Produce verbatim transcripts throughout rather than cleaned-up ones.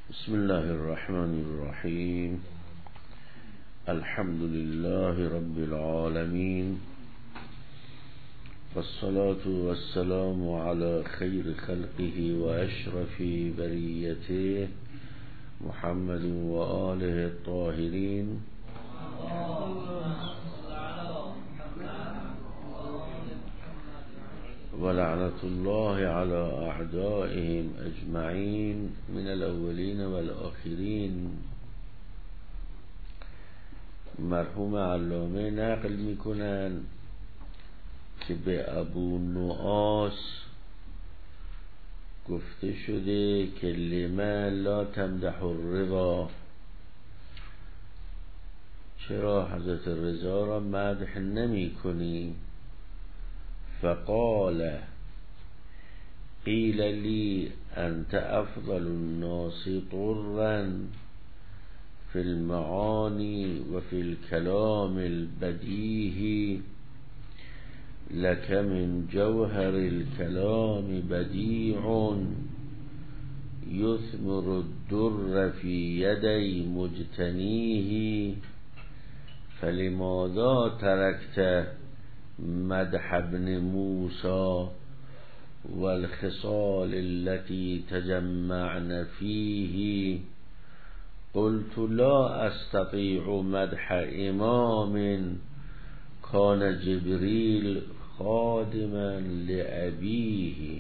بسم الله الرحمن الرحيم. الحمد لله رب العالمين، والصلاة والسلام على خير خلقه وأشرف بريته محمد وآله الطاهرين، ولعنة الله على أعدائهم أجمعين من الأولين والآخرين. مرحوم علامه نقل میکنن که به ابو نواس گفته شده که لما لا تمدح الرضا، چرا حضرت رضا را مدح نمی کنی؟ فقال قیل لی انت افضل الناس طرا في المعاني وفي الكلام البديهي، لك من جوهر الكلام بديع يثمر الدر في يدي مجتنيه، فلماذا تركت مدح ابن موسى والخصال التي تجمعن فيه؟ قلت لا استطيع مدح امام كان جبريل خادما لأبيه.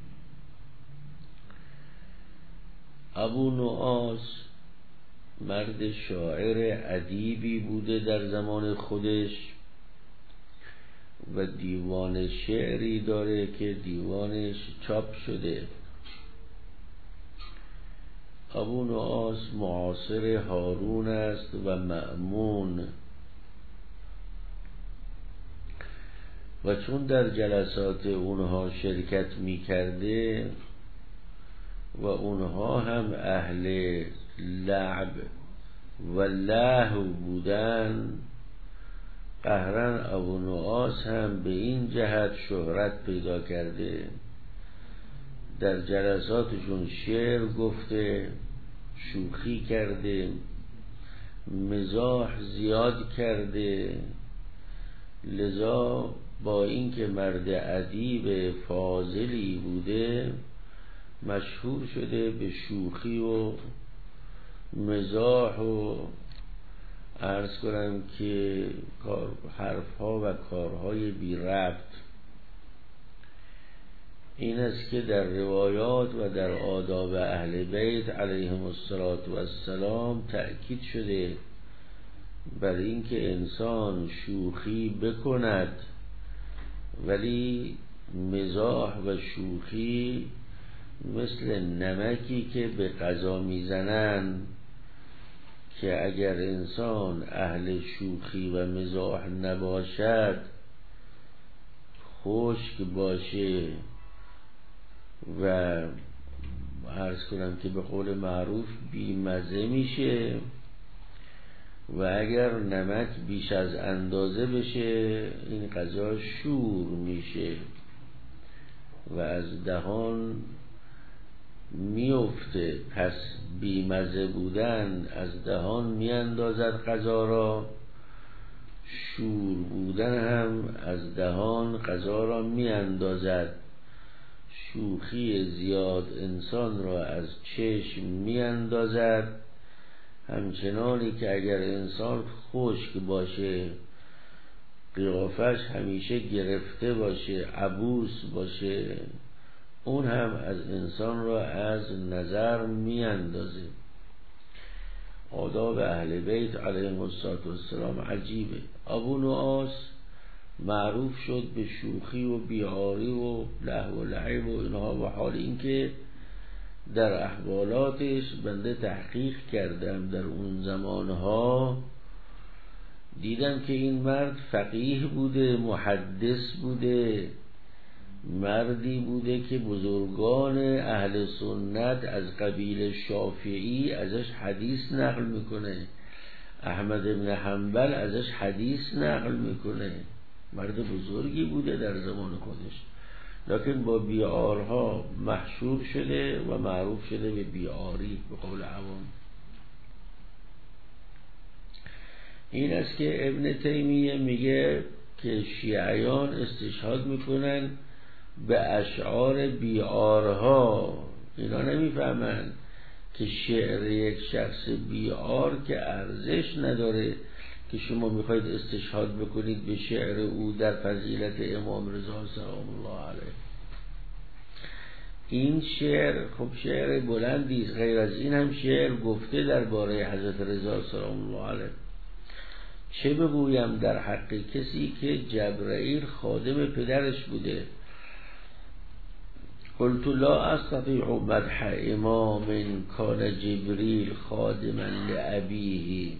ابو نواس مرد شاعر ادیبی بوده در زمان خودش و دیوان شعری داره که دیوانش چاپ شده. ابو نواس معاصر هارون است و مأمون، و چون در جلسات اونها شرکت می کرده و اونها هم اهل لعب و لهو بودن، قهرن ابو نواس هم به این جهت شهرت پیدا کرده، در جلساتشون شعر گفته، شوخی کرده، مزاح زیاد کرده. لذا با اینکه مرد ادیب فاضلی بوده مشهور شده به شوخی و مزاح و عرض کنم که حرفها و کارهای بی ربط. این است که در روایات و در آداب اهل بیت علیهم السلام تأکید شده بر اینکه انسان شوخی بکند، ولی مزاح و شوخی مثل نمکی که به غذا میزنن، که اگر انسان اهل شوخی و مزاح نباشد، خشک باشه و عرض کنم که به قول معروف بیمزه میشه، و اگر نمک بیش از اندازه بشه این غذا شور میشه و از دهان میفته. پس بیمزه بودن از دهان میاندازد غذا را، شور بودن هم از دهان غذا را میاندازد. شوخی زیاد انسان را از چشم میاندازد، همچنانی که اگر انسان خشک باشه، قیافش همیشه گرفته باشه، عبوس باشه، اون هم از انسان را از نظر میاندازه. آداب اهل بیت علیهم السلام عجیبه. ابو نواس معروف شد به شوخی و بیعاری و لهو و لعب و اینها، و حال اینکه در احوالاتش بنده تحقیق کردم در اون زمانها، دیدم که این مرد فقیه بوده، محدث بوده، مردی بوده که بزرگان اهل سنت از قبیل شافعی ازش حدیث نقل میکنه، احمد بن حنبل ازش حدیث نقل میکنه. مرد بزرگی بوده در زمان خودش. لکن با بیعارها محشور شده و معروف شده به بیعاری به قول عوام. این است که ابن تیمیه میگه که شیعیان استشهاد میکنن به اشعار بیعارها. اینا نمیفهمن که شعر یک شخص بیعار که ارزش نداره که شما میخواید استشهاد بکنید به شعر او در فضیلت امام رضا سلام الله علیه. این شعر خب شعر بلندی است، غیر از این هم شعر گفته درباره حضرت رضا سلام الله علیه. چه بگویم در حق کسی که جبرائیل خادم پدرش بوده. قلت لا استطيع مدح امام کان جبریل خادما لابیه.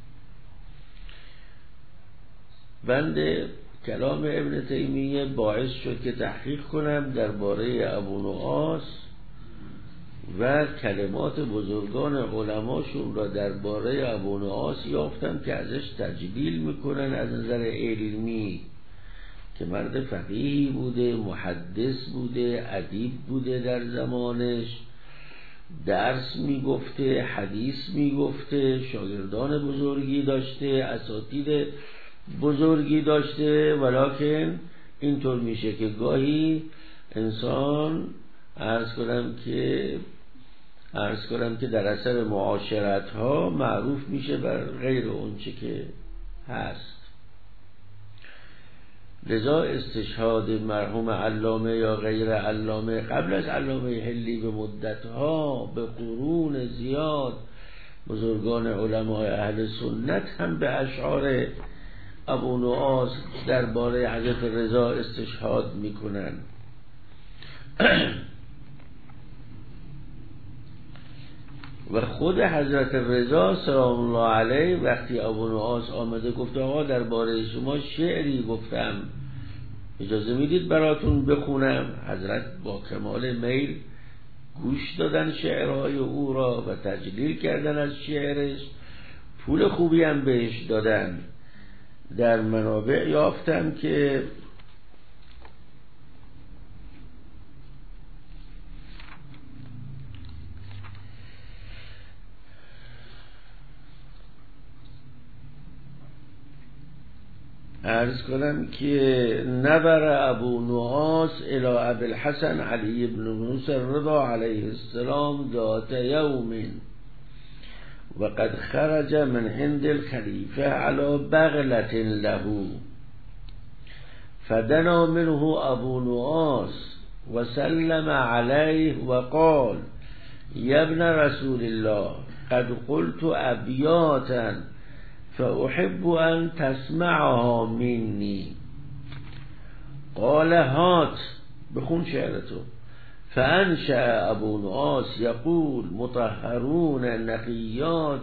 بند کلام ابن تیمیه باعث شد که تحقیق کنم درباره ابو نواس و کلمات بزرگان علماشون را درباره ابو نواس یافتم که ازش تجلیل میکنن از نظر علمی، که مرد فقیهی بوده، محدث بوده، ادیب بوده، در زمانش درس میگفته، حدیث میگفته، شاگردان بزرگی داشته، اساتید بزرگی داشته. ولکن اینطور میشه که گاهی انسان عرض کنم که عرض کنم که در اثر معاشرت ها معروف میشه بر غیر اون چه که هست. لذا استشهاد مرحوم علامه یا غیر علامه قبل از علامه حلی به مدت ها، به قرون زیاد، بزرگان علمای اهل سنت هم به اشعار ابو نواس درباره حضرت رضا استشهاد میکنن. و خود حضرت رضا سلام الله علیه وقتی ابو نواس آمده گفت آقا درباره شما شعری گفتم، اجازه میدید براتون بخونم؟ حضرت با کمال میل گوش دادن شعرهای او را و تجلیل کردن از شعرش، پول خوبی هم بهش دادن. در منابع یافتم که عرض کنم که نبر ابو نواس الى ابی الحسن علی بن موسی الرضا علیه السلام ذات یوم و قد خرج من عند الخلیفه علی بغلة له فدنا منه ابو نواس و سلم علیه و قال یا ابن رسول الله قد قلت ابیاتا فأحب أن تسمعها مني. قال هات، بخون شعرته. فأنشأ أبو نواس يقول مطهرون نقيات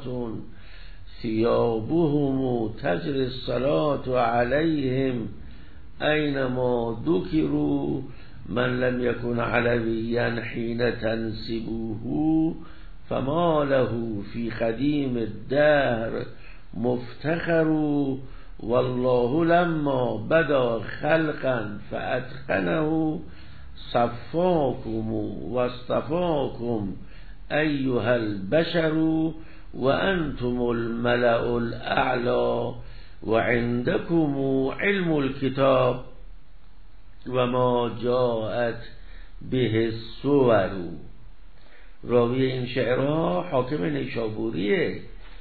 ثيابهم تجري الصلاة عليهم أينما ذكروا من لم يكن علويا حين تنسبوه فما له في قديم الدهر مفتخر والله لما بدا خلقا فأتقنه صفاكم واصطفاكم أيها البشر وأنتم الملأ الأعلى وعندكم علم الكتاب وما جاءت به الصور. راوی این شعرها حاکم نیشابوریه.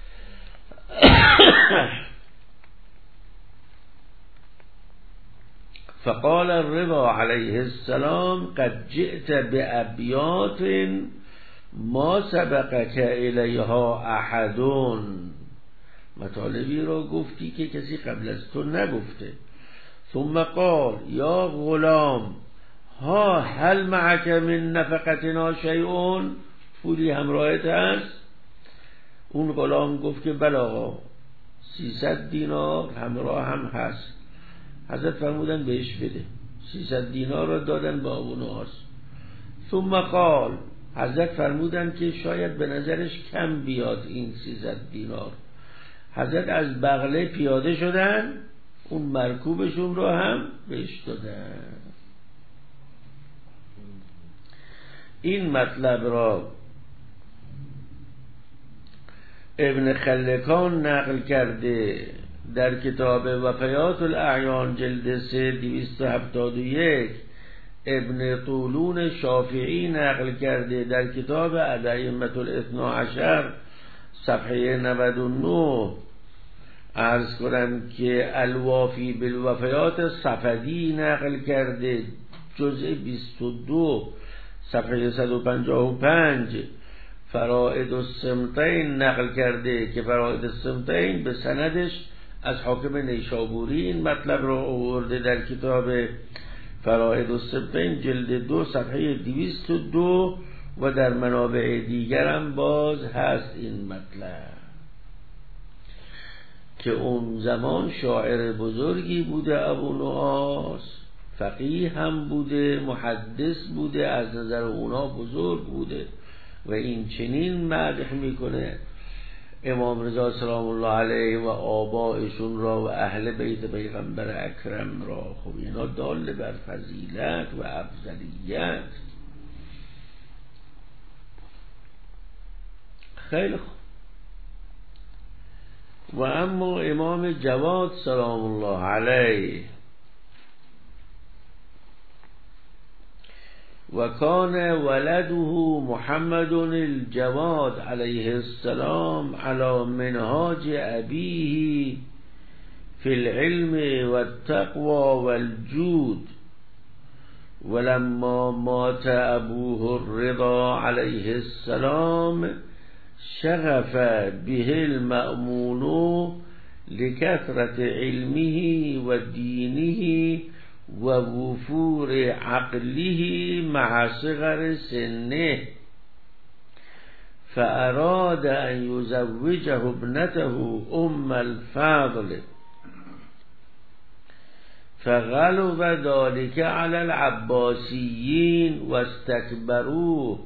فقال الرضا علیه السلام قد جئت بأبیات ما سبقك الیها احد. مطالبی را گفتی که کسی قبل از تو نگفته. ثم قال یا غلام ها هل معك من نفقتنا شیء، پولی همراهت هست؟ اون غلام گفت که بله آقا، سیصد دینار همراه هم هست. حضرت فرمودن بهش بده. سیصد دینار را دادن با ابو نواس. ثم قال، حضرت فرمودن که شاید به نظرش کم بیاد این سیصد دینار. حضرت از بغله پیاده شدن، اون مرکوبشون رو هم بهش دادن. این مطلب را ابن خلکان نقل کرده در کتاب وفیات الاعیان جلد سه دویست و هفتاد و یک، ابن طولون شافعی نقل کرده در کتاب ائمة الاثنی عشر صفحه نود و نه. عرض کنم که الوافی بالوفیات صفدی نقل کرده جزء بیست و دو صفحه صد و پنجاه و پنج. فرائد السمطین نقل کرده که فرائد السمطین به سندش از حاکم نیشابوری این مطلب را آورده در کتاب فرائد السمطین جلد دو صفحه دویست و دو و در منابع دیگر هم باز هست این مطلب که اون زمان شاعر بزرگی بوده ابو نواس، فقیه هم بوده، محدث بوده، از نظر اونا بزرگ بوده و این چنین مدح میکنه امام رضا سلام الله علیه و آبائشون را و اهل بیت پیغمبر اکرم را. خب اینا دال بر فضیلت و افضلیت. خیلی خوب. و اما امام جواد سلام الله علیه و کان ولده محمد الجواد علیه السلام علی منهاج ابیه فی العلم والتقوى والجود ولما مات ابوه الرضا علیه السلام شغف به المأمون لکثرت علمه و دینه و وفور عقله مع صغر سنه فأراد أن يزوجه ابنته أم الفضل فغلظ ذلك على العباسيين واستكبروه.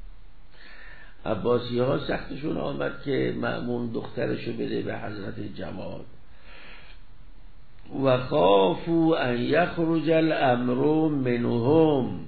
عباسی ها سختشون آمد که مأمون دخترشو بده به حضرت جواد و خافوا ان یخرج الامر منهم.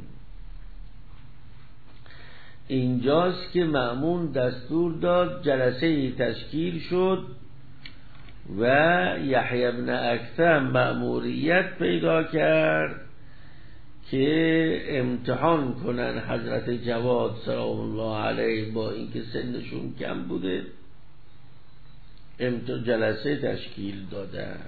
اینجاست که مأمون دستور داد، جلسه تشکیل شد و یحیی بن اکثم مأموریت پیدا کرد که امتحان کنن حضرت جواد سلام الله علیه، با اینکه سنشون کم بوده جلسه تشکیل دادن.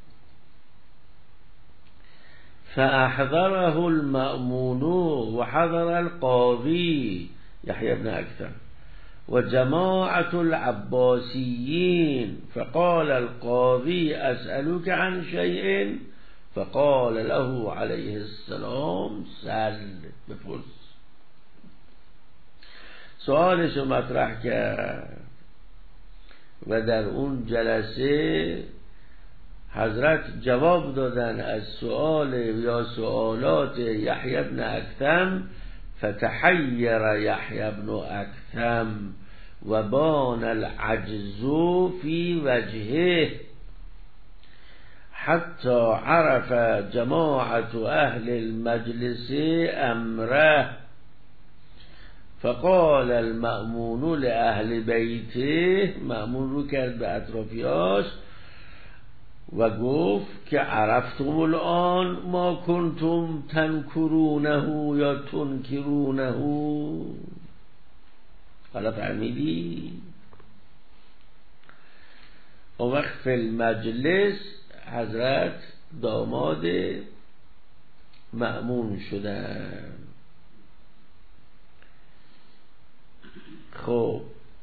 فاحضره المأمون و حضر القاضی یحیی بن اکثم و جماعة العباسیین فقال القاضی اسألك عن شیء فقال له علیه السلام سل، بپرس. سوالش رو مطرح کرد و در اون جلسه حضرت جواب دادن از سؤال یا سؤالات یحیی بن اکثم. فتحیر یحیی بن اکثم و بان العجز فی وجهه حتی عرف جماعت اهل المجلس امره فقال المأمون لأهل بیته، مأمون رو کرد به اطرافیاش و گفت که عرفتم الان ما کنتم تنکرونه یا تنکرونه، حالا فهمیدی؟ اون وقت فی المجلس حضرت داماد مأمون شدن. خب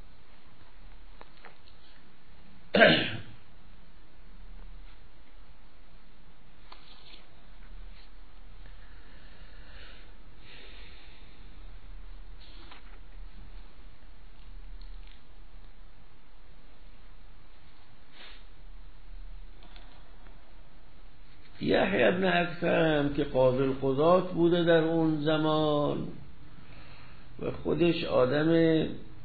یحیی بن اکثم که قاضی القضات بوده در اون زمان و خودش آدم،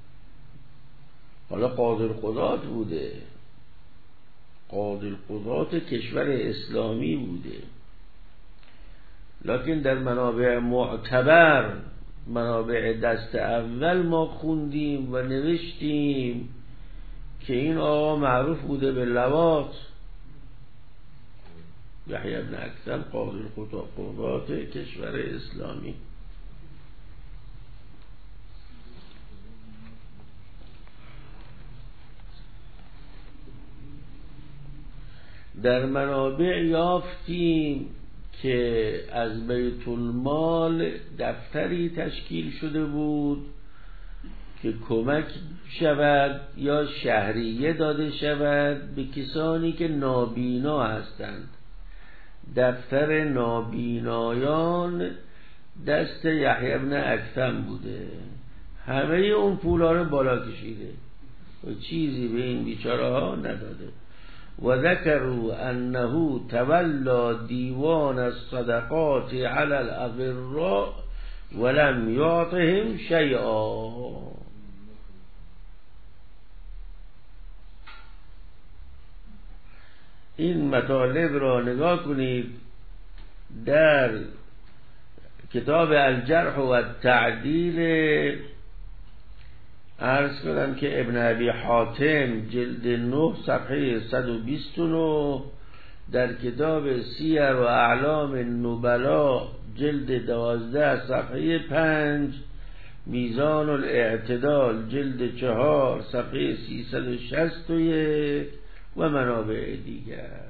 حالا قاضی القضات بوده، قاضی القضات کشور اسلامی بوده، لکن در منابع معتبر منابع دست اول ما خوندیم و نوشتیم که این آقا معروف بوده به لواط، یحیی بن اکثر قاضی القضات کشور اسلامی. در منابع یافتیم که از بیت المال دفتری تشکیل شده بود که کمک شود یا شهریه داده شود به کسانی که نابینا هستند. دفتر نابینایان دست یحیی بن اکثم بوده، همه اون پولا رو بالا کشیده و چیزی به این بیچاره ها نداده. و ذکروا انه تولا دیوان الصدقات علی الاغراء ولم یعطهم شیئا. این مطالب را نگاه کنید در کتاب الجرح و التعدیل. عرض کنم که ابن ابی حاتم جلد نه صفحه صد و بیست و نه، در کتاب سیر و اعلام النبلا جلد دوازده صفحه پنج، میزان الاعتدال جلد چهار صفحه سیصد و شصت و یک و منابع دیگر.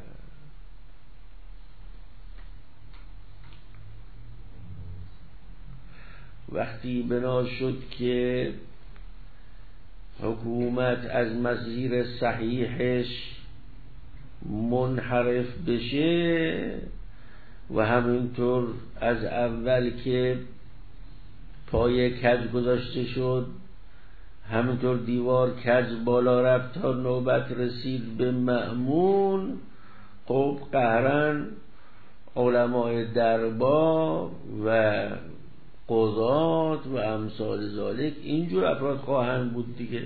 وقتی بنا شد که حکومت از مسیر صحیحش منحرف بشه و همینطور از اول که پای کج گذاشته شد همینطور دیوار کج بالا رفت تا نوبت رسید به مأمون، خب قهرن علماء دربار و قضات و امثال ذالک اینجور افراد خواهند بود دیگه.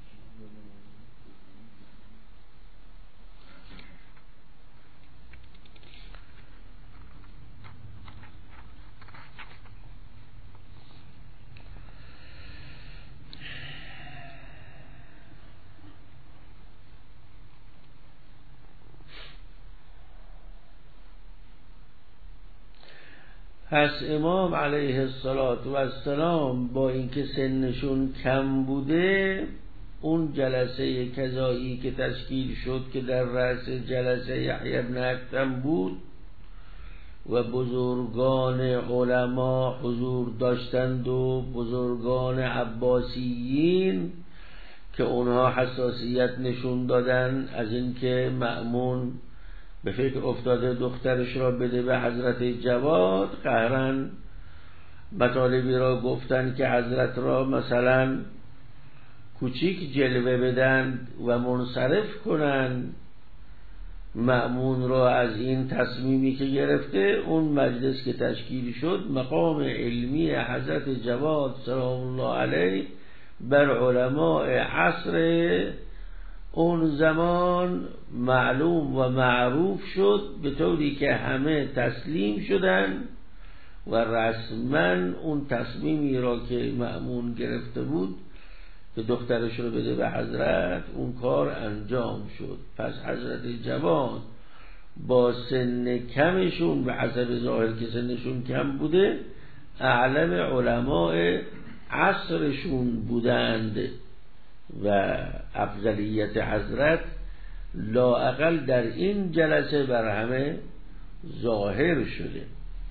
پس امام علیه السلام با اینکه سنشون کم بوده، اون جلسه کذایی که تشکیل شد که در رأس جلسه یحیی بن اکثم بود و بزرگان علما حضور داشتند و بزرگان عباسیین که اونها حساسیت نشون دادن از اینکه مأمون به فکر افتاده دخترش را بده به حضرت جواد، قهرن مطالبی را گفتن که حضرت را مثلا کوچیک جلوه بدن و منصرف کنن مأمون را از این تصمیمی که گرفته. اون مجلس که تشکیل شد مقام علمی حضرت جواد سلام الله علیه بر علماء عصر اون زمان معلوم و معروف شد، به طوری که همه تسلیم شدن و رسما اون تصمیمی را که مأمون گرفته بود که دخترش رو بده به حضرت، اون کار انجام شد. پس حضرت جواد با سن کمشون به حسب ظاهر که سنشون کم بوده اعلم علماء عصرشون بودند و افضلیت حضرت لااقل در این جلسه بر همه ظاهر شده.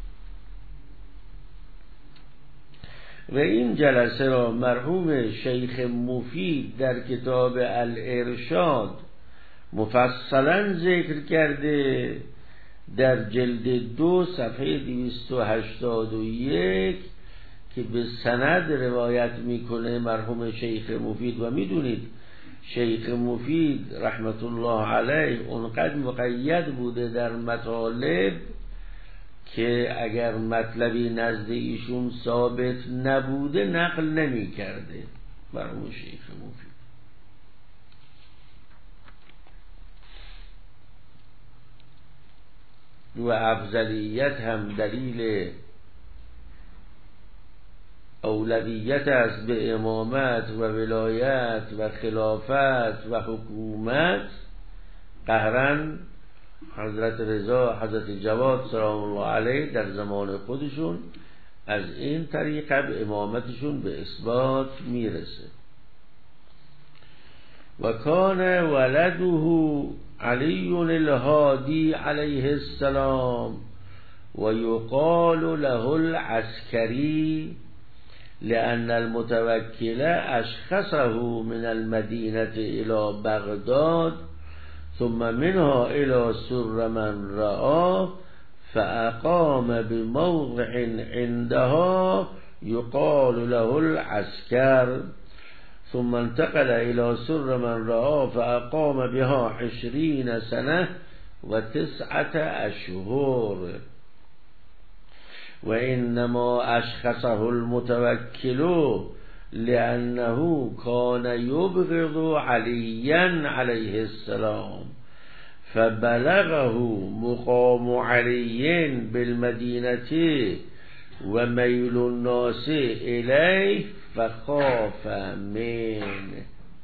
و این جلسه را مرحوم شیخ مفید در کتاب الارشاد مفصلا ذکر کرده در جلد دو صفحه دویست و هشتاد و یک که به سند روایت میکنه مرحوم شیخ مفید. و میدونید شیخ مفید رحمت الله علیه اونقدر مقید بوده در مطالب که اگر مطلبی نزد ایشون ثابت نبوده نقل نمی کرده. مرحوم شیخ مفید و افضلیت هم دلیل اولویت است به امامت و ولایت و خلافت و حکومت، قهرن حضرت رضا، حضرت جواد سلام الله علیه در زمان خودشون از این طریقه به امامتشون به اثبات میرسه. و کان ولده علی الهادی علیه السلام و یقال له العسکری لأن المتوکل اشخصه من المدینة الى بغداد ثم منها الى سر من رآه فاقام بموضع عندها يقال له العسكر ثم انتقل الى سر من رآه فاقام بها عشرين سنة و تسعة اشهر. و انما اشخصه المتوکل لأنه كان يبغض عليا عليه السلام فبلغه مقام علي بالمدينة وميل الناس إليه فخاف منه.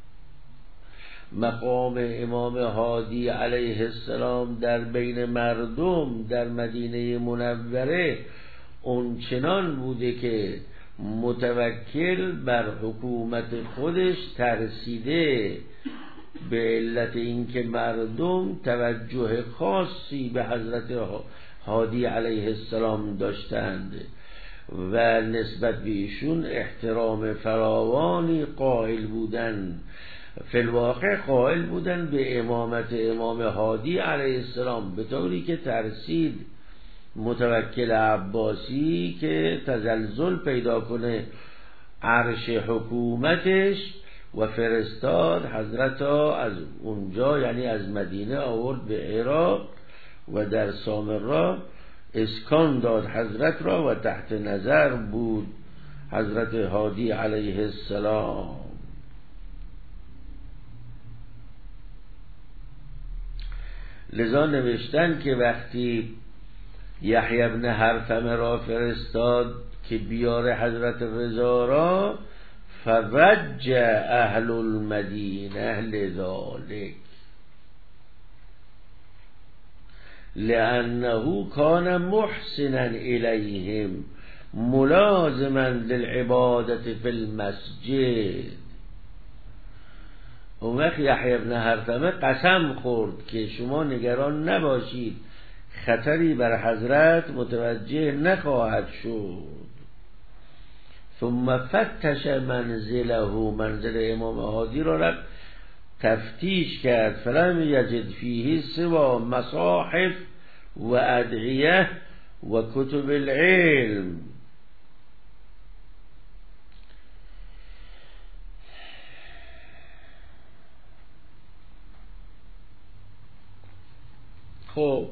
مقام امام هادی علیه السلام در بین مردم در مدینه منوره اون چنان بوده که متوکل بر حکومت خودش ترسیده به علت اینکه مردم توجه خاصی به حضرت هادی علیه السلام داشتند و نسبت به ایشون احترام فراوانی قائل بودن، فی الواقع قائل بودن به امامت امام هادی علیه السلام، به طوری که ترسید متوکل عباسی که تزلزل پیدا کنه عرش حکومتش و فرستاد حضرت از اونجا، یعنی از مدینه آورد به عراق و در سامرا اسکان داد حضرت را و تحت نظر بود حضرت هادی علیه السلام. لذا نوشتن که وقتی یحیی ابن هرثمه را فرستاد که بیار حضرت رضا را، فوج اهل المدینه لذالک لانه کان محسنا الیهم ملازما للعبادة فی المسجد. اون وقت یحیی ابن هرثمه قسم خورد که شما نگران نباشید، خطری بر حضرت متوجه نخواهد شد. ثم فتش منزله، منزل امام هادی را رفت تفتیش کرد، فلم یجد فیه سوا مصاحف و ادعیه و کتب العلم. خب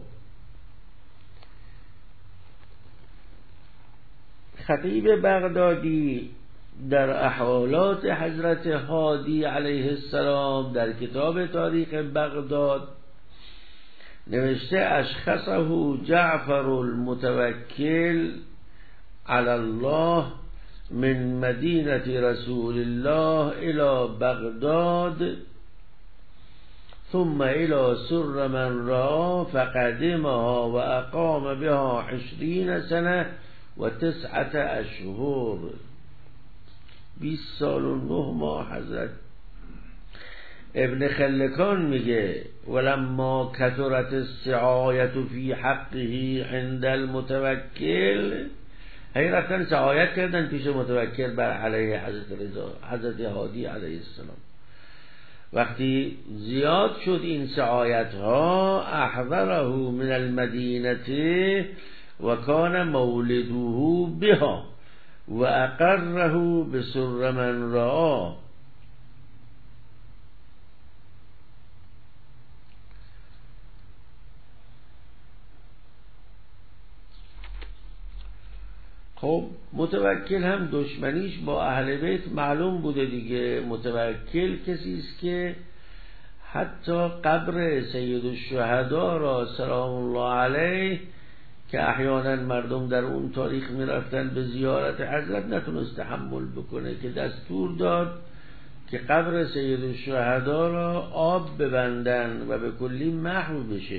خطیب بغدادی در احوالات حضرت هادی علیه السلام در کتاب تاریخ بغداد نوشته اشخصه جعفر المتوکل علی الله من مدینه رسول الله الى بغداد ثم الى سر من را فقدمها و اقام بها عشرین سنه و تسعت اشهر. بیست سال و نه ماه. حضرت ابن خلکان میگه ولما کثرت السعایت فی حقه عند المتوکل، هی رفتن سعایت کردن پیش متوکل بر علیه حضرت رضا، حضرت هادی علیه السلام. وقتی زیاد شد این سعایت ها، احضره من المدینه و کان مولده بها و اقره بسر من را. خب متوکل هم دشمنیش با اهل بیت معلوم بوده دیگه. متوکل کسی است که حتی قبر سید الشهدا را سلام الله علیه که احیانا مردم در اون تاریخ میرفتن به زیارت حضرت، نتونست تحمل بکنه که دستور داد که قبر سید الشهدا را آب ببندن و به کلی محو بشه.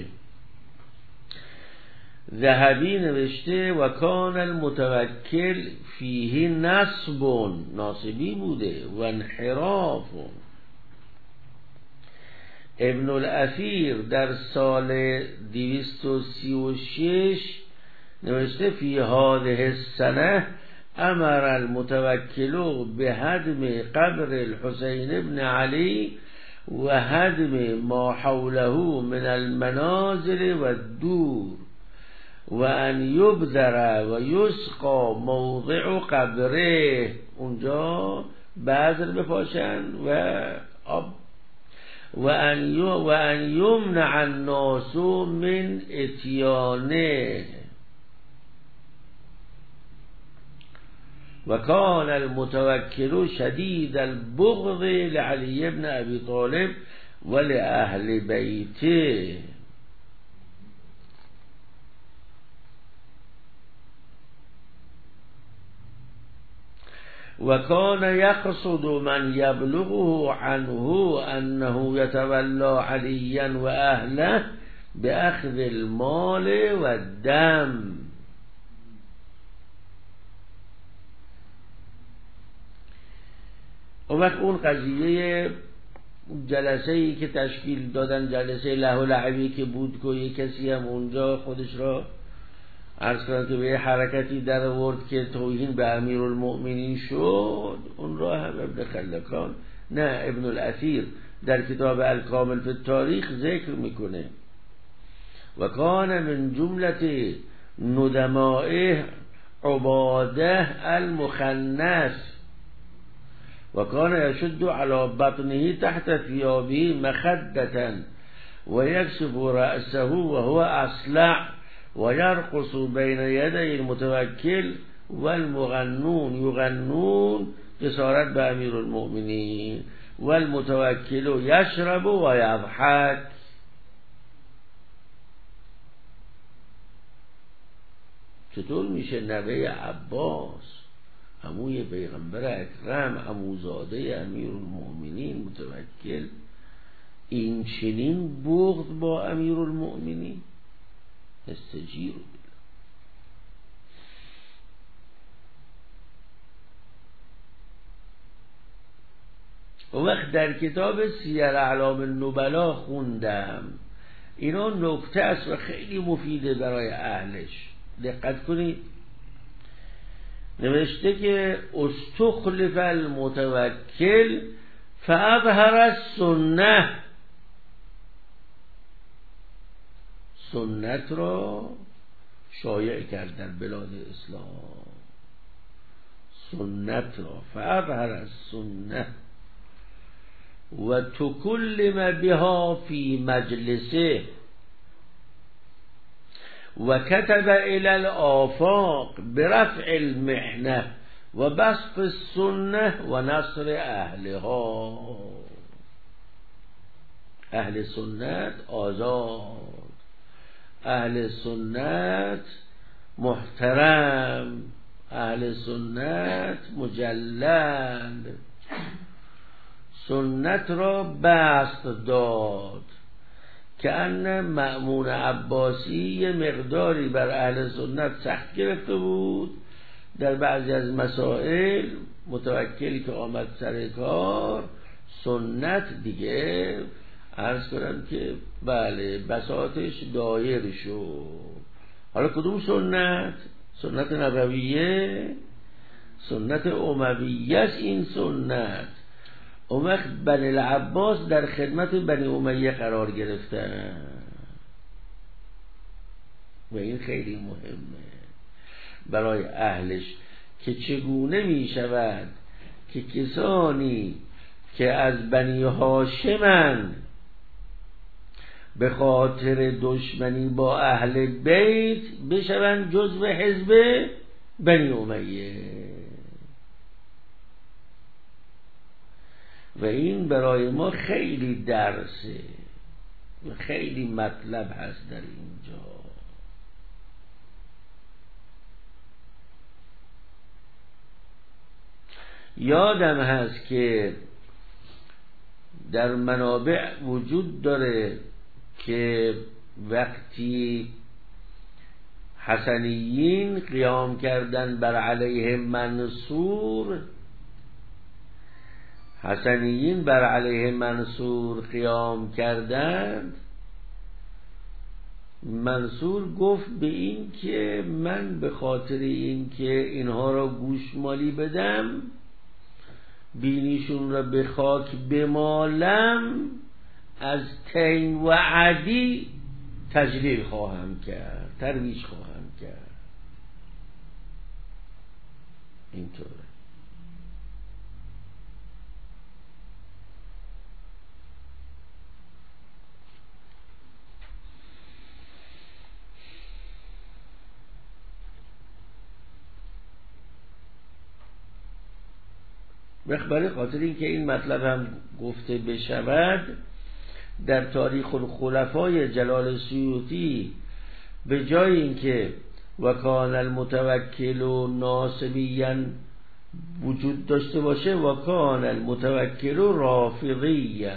ذهبی نوشته و کان المتوکل فیه نصب، ناصبی بوده، و انحراف. ابن الاثیر در سال دویست و سی و شش نوشته فی هذه السنه امر المتوکل به هدم قبر الحسین ابن علی و هدم ما حوله من المنازل و الدور و ان یبذر و یسقا موضع قبره، اونجا بذر بپاشن و آب، و ان و ان یمنع الناس من اتیانه. و کان المتوکل شدید البغض لعلی ابن ابی طالب و لأهل بیته. و کان یقصد من یبلغه عنه انه یتولا علیا و اهله باخذ المال و الدم. اون وقت اون قضیه جلسه ای که تشکیل دادن، جلسه له و لعبی که بود که یک کسی هم اونجا خودش را عرض کنم که به حرکتی در آورد که توهین به امیرالمؤمنین شد، اون را هم ابن خلکان نه ابن الاثیر در کتاب الکامل فی التاریخ ذکر میکنه. و کان من جملت ندمائه عباده المخنث و کان یشد علی بطنه تحت ثیابه مخدة و یکشف رأسه و هو اصلع و یرقص بین یدی المتوکل و المغنون یغنون جسارت به امیر المؤمنین و المتوکل یشرب و یضحک. چطور میشه نوه عباس عموی پیغمبر اکرم عموزاده امیر المؤمنین متوکل این چنین بغض با امیر المؤمنین؟ استجیر بالله. و وقت در کتاب سیر اعلام النبلا خوندم، اینا نکته است و خیلی مفیده برای اهلش. دقت کنید، نوشته که استخلف المتوکل فاظهر السنه، سنت را شایع کرد در بلاد اسلام، سنت را فاظهر السنه و تکلم بها فی مجلسه و کتب الى الآفاق برفع المحنه و بسط السنه و نصر اهلها. اهل سنت آزاد، اهل سنت محترم، اهل سنت مجلل. سنت را بسط داد که ان مأمون عباسی یه مقداری بر اهل سنت سخت گرفته بود در بعضی از مسائل. متوکلی که آمد سر کار، سنت دیگه عرض کنم که بله بساطش دایر شد. حالا کدوم سنت؟ سنت نبویه، سنت امویه است این سنت. اون وقت بنی العباس در خدمت بنی امیه قرار گرفتن و این خیلی مهمه برای اهلش که چگونه می شود که کسانی که از بنی هاشمن به خاطر دشمنی با اهل بیت بشوند جزو حزب بنی امیه. و این برای ما خیلی درسه و خیلی مطلب هست در اینجا. یادم هست که در منابع وجود داره که وقتی حسنیین قیام کردن بر علیه منصور حسنیین بر علیه منصور قیام کردند، منصور گفت به این که من به خاطر این که اینها را گوشمالی بدم، بینیشون را به خاک بمالم، از تین و عدی تجلیل خواهم کرد، ترویج خواهم کرد. اینطوره. برای خاطر این که این مطلب هم گفته بشود، در تاریخ الخلفای جلال سیوطی به جای اینکه وکان المتوکل و ناصبیا وجود داشته باشه، وکان المتوکل و رافضیا،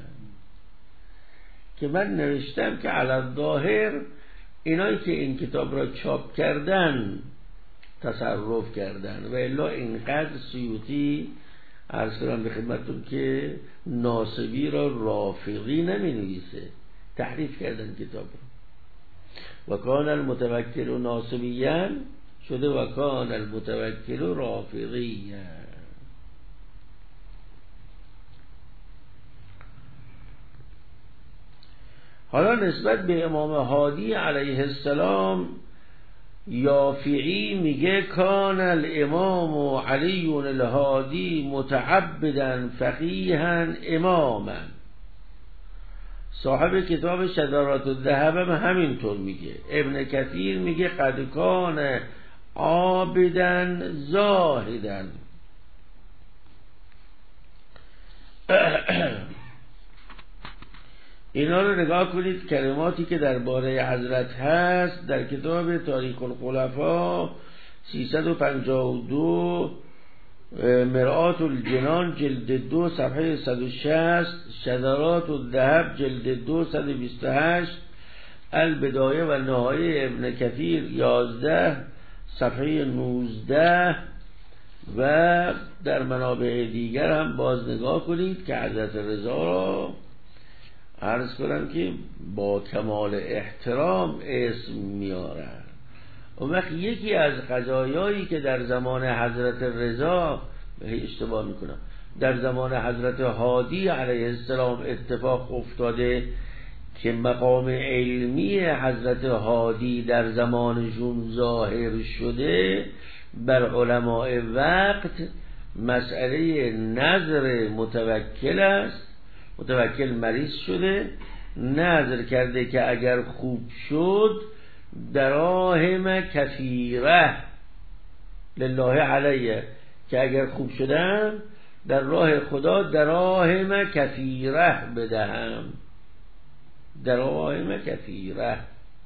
که من نوشتم که علی الظاهر اینایی که این کتاب را چاپ کردن تصرف کردن، و الا اینقدر سیوطی عرض کنم به خدمتتون که ناصبی را رافضی نمی نویسه، تحریف کردن کتاب را. وکان المتوکل و ناصبیا شده وکان المتوکل و رافضیا. حالا نسبت به امام هادی علیه السلام، یافعی میگه کان الامام علی الهادی متعبدا فقیها اماما. صاحب کتاب شذرات الذهب هم همینطور میگه. ابن کثیر میگه قد کان عابدا زاهدا. اینا رو نگاه کنید، کلماتی که درباره حضرت هست در کتاب تاریخ الخلفا سیصد و پنجاه و دو، مرآت الجنان جلد دو صفحه صد و شصت، شذرات الذهب جلد دو صد و بیست و هشت، البدایه و نهایه ابن کثیر یازده صفحه نوزده، و در منابع دیگر هم باز نگاه کنید که حضرت رضا را عرض کنم که با کمال احترام اسم میارن. اون وقت یکی از قضایایی که در زمان حضرت رضا، اشتباه میکنم، در زمان حضرت هادی علیه السلام اتفاق افتاده که مقام علمی حضرت هادی در زمانشون ظاهر شده بر علماء وقت، مسئله نظر متوکل است. متوکل مریض شده، نظر کرده که اگر خوب شد دراهم کثیره لله علیه، که اگر خوب شدم در راه خدا دراهم کثیره بدهم، دراهم کثیره.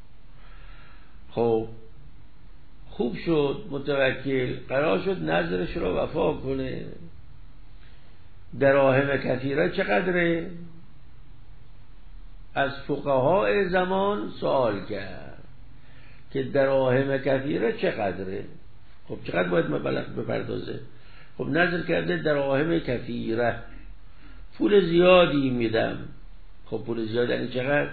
خب خوب شد متوکل، قرار شد نظرش رو وفا کنه. دراهم کثیره چقدره؟ از فقهای زمان سوال کرد که دراهم کثیره چقدره؟ خب چقدر باید مبلغ بپردازه؟ خب نظر کرده دراهم کثیره، پول زیادی میدم. خب پول زیاد یعنی چقدر؟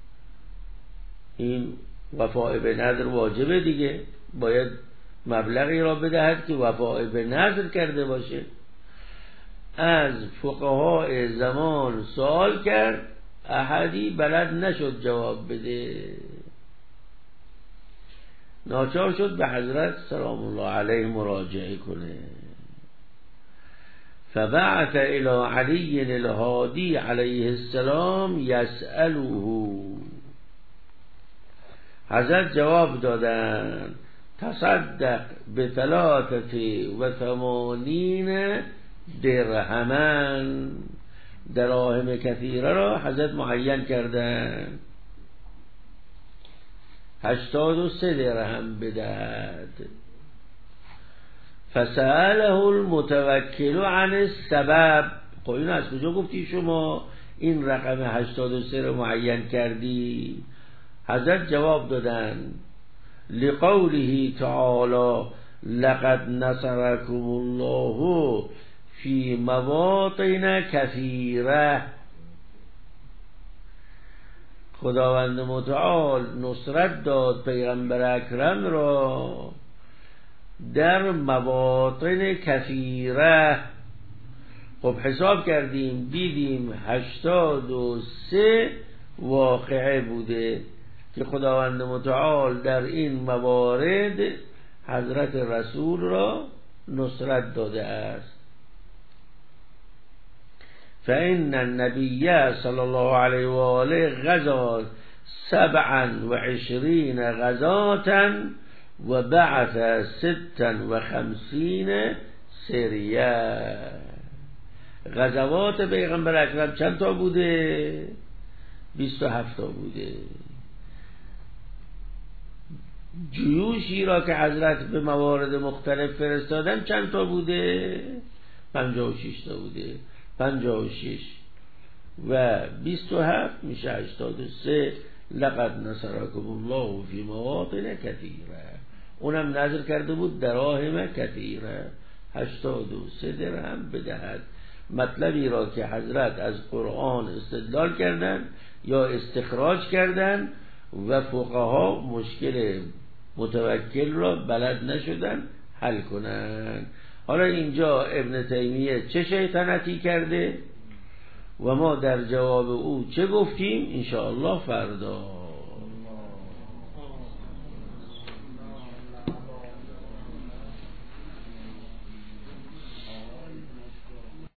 این وفاء به نظر واجبه دیگه، باید مبلغی را بدهد که وفاء به نظر کرده باشه. از فقهای زمان سوال کرد، احدی بلد نشد جواب بده، ناچار شد به حضرت سلام الله علیه مراجعه کنه. فبعث الى علی الهادی علیه السلام یسأله. حضرت جواب دادن تصدق به ثلاثه و ثمانین درهمن. دراهم کثیره را حضرت معین کردن، هشتاد و سه درهم بدهد. فسأله المتوکل عن السبب. خب این از کجا گفتی شما این رقم هشتاد و سه رو معین کردی؟ حضرت جواب دادن لقوله تعالی لقد نصركم الله فی مواطن کثیره. خداوند متعال نصرت داد پیغمبر اکرم را در مواطن کثیره. خب حساب کردیم دیدیم هشتاد و سه واقعه بوده که خداوند متعال در این موارد حضرت رسول را نصرت داده است. فإن النبي صلی الله علیه و آله غزا سبعا و عشرین غزاتا و بعث ستا و خمسین سریه. غزوات پیغمبر اکرم چند تا بوده؟ بیست و هفت تا بوده. جیوشی را که حضرت به موارد مختلف فرستادن چند تا بوده؟ پنجاه و شش تا بوده. پنجاه و شش و بیست و هفت میشه هشتاد و سه. لقد نصركم الله فی مواطن کثیره. اونم نظر کرده بود دراهم کثیره، هشتاد و سه درهم بدهد. مطلبی را که حضرت از قرآن استدلال کردن یا استخراج کردن و فقها مشکل متوکل را بلد نشدن حل کنن. حالا اینجا ابن تیمیه چه شیطنتی کرده و ما در جواب او چه گفتیم؟ انشاءالله فردا.